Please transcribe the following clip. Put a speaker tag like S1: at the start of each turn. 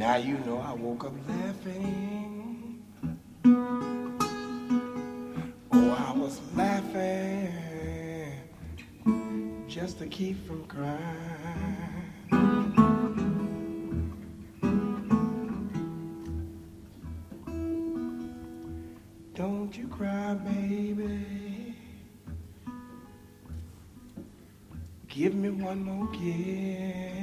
S1: Now you know I woke up laughing. Oh, I was laughing just to keep from crying. Don't you cry, baby. Give me one more kiss.